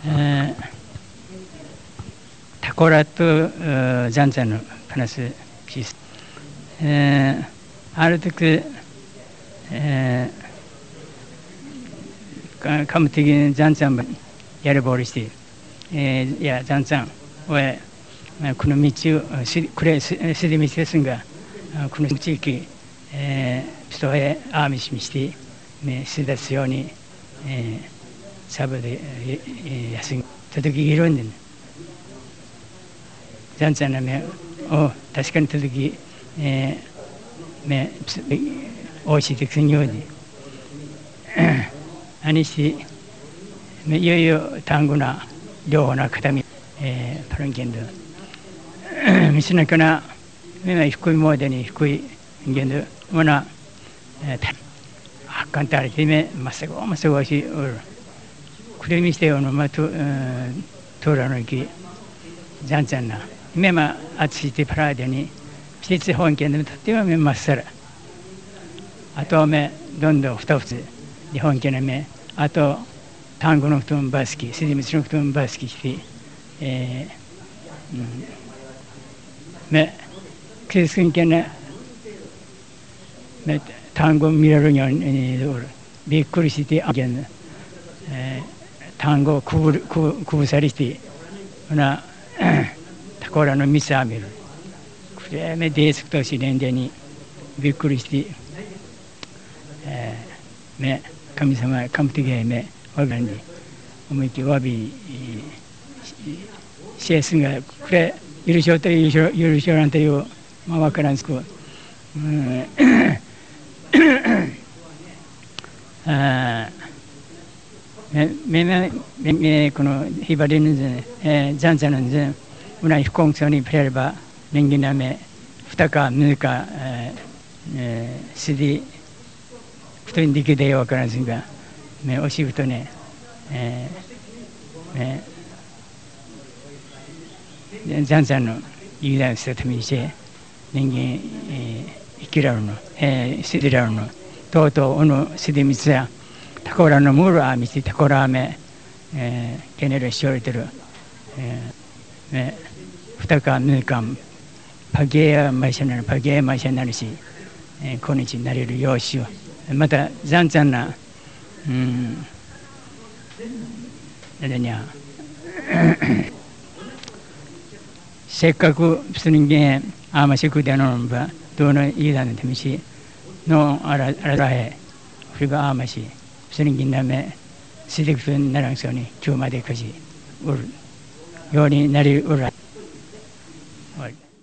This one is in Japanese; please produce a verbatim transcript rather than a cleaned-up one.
タコラとザンザンの話です。ある時、カムティギンザンザンやるボールして、いやザンザンはこの道をこれすり道ですが、この地域人へアーミシミしてすだすようにサブで休み届きいるんで、ザンザンの目を確かに届き目おいしいでくんように何していよいよ単語な両方の片身パランケンド見せなきゃな目は低いモードに低い現代もな簡単に目まっすぐまっすぐしくれみしてよのまととらのきじゃんじゃんな目まあついてパラデに一つ本件でとっては目まっさらあと目どんどん二つ日本件の目あと単語の布団バスキすり道の布団バスキしてえー、うん目クリス君けね単語を見られるようにびっくりしてあげん単語をくぶくぶさりしてなタコラのミサーミルくれめデースクとしれんでにびっくりしてめ神様神的へめわびに思いきわびシェスがくれ許しようと許しようなんていうまあわからんすくあめめめこのひばりのザンザのぜうなひこんそにプレれば人間なめふたかぬかすりふとにできでよわからんすがめおしぶとねめザンザのユダするためにして人間生きられるのすりられるのとうとうおのすりみつやタコラのムールアミシタコラメケネルしおれてるふたかぬかんパゲーマイシャなるパゲーマイシャなるし今日になれるようしようまたザンザンなうんあれにゃせっかく人間あましくでのんばどのいいだのてみしのあらあらへふりがあまし人間なめすりくとならんそうに中までかしうるようになりうら終わり